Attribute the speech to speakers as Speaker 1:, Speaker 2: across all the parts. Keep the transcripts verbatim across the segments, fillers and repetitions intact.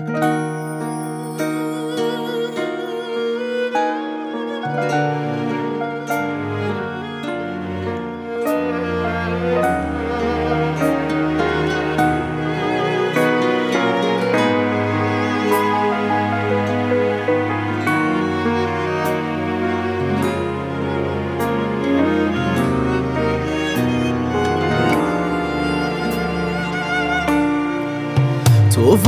Speaker 1: تو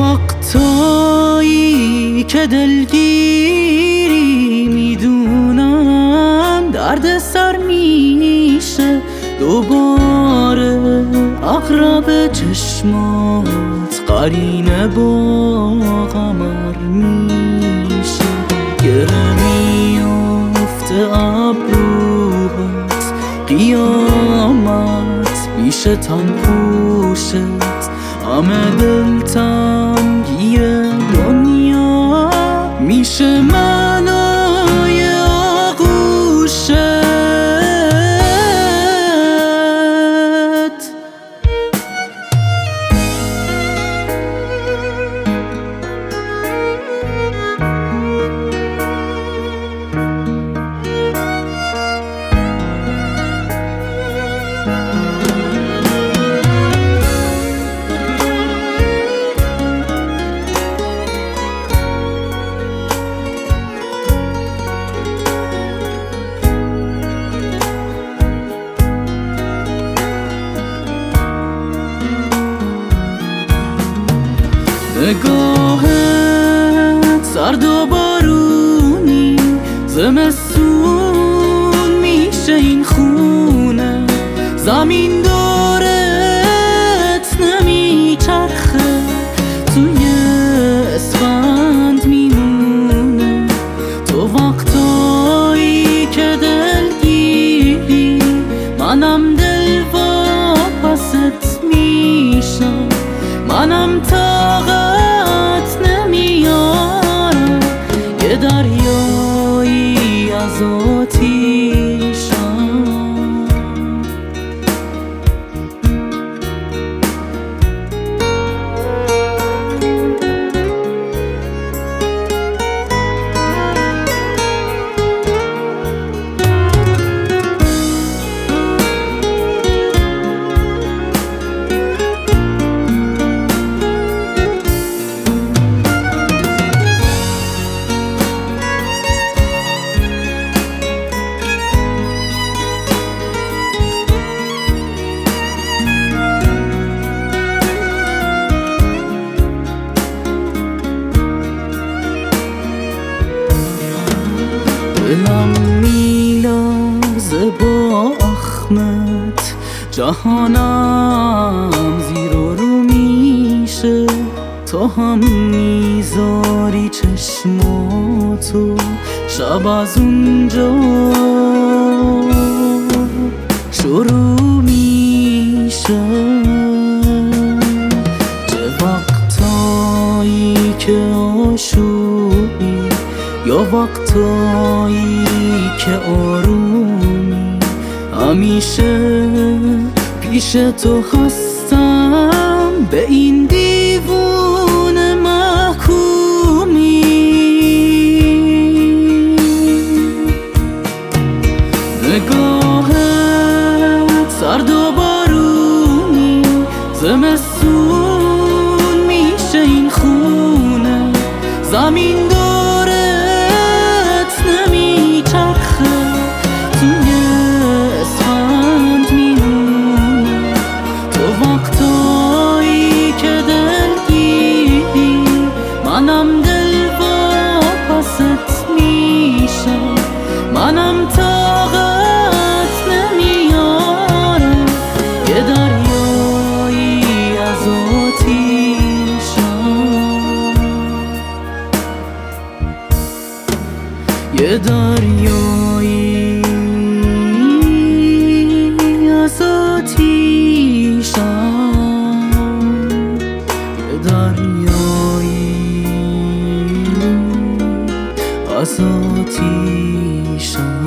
Speaker 1: وقتایی که دلگیری میدونم درد سر میشه دوباره اقرب چشمات قرینه با قمر میشه گره میافته ابروهات قیامت بیش تن پوشت همه دلتنگی دنیا میشه معنای آغوشت نگاهت سرد و بارونی زمستون میشه این خونه زمین دورت نمیچرخه توی اسفند میمونه تو وقتایی که دلگیری منم دل واپست میشم منم طاقت نمیارم یه دریایی از آتیشم دلم میلرزه با اخمت جهانم زیر و رو میشه تو هم میذاری چشماتو شب از اونجا شروع میشه چه وقتایی که آشوبی یا وقتایی که آرومی همیشه پیش تو هستم به این دیوونه محکومی نگاهت سرد و بارونی زمستون میشه این خونه زمین منم دل واپست میشم منم طاقت نمیارم یه دریایی از آتیشم یه دریایی از آتیشم یه دریایی از آتیشم